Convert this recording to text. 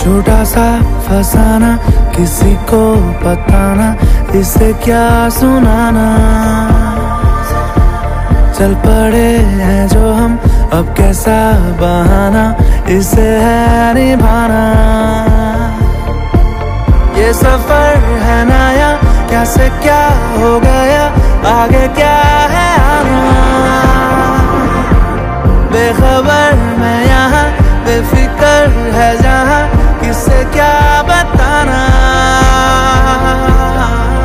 छोटा सा फसाना, किसी को बताना, इसे क्या सुनाना। चल पड़े हैं जो हम, अब कैसा बहाना, इसे है निभाना। ये सफर है नया, कैसे क्या हो गया, आगे क्या है आना।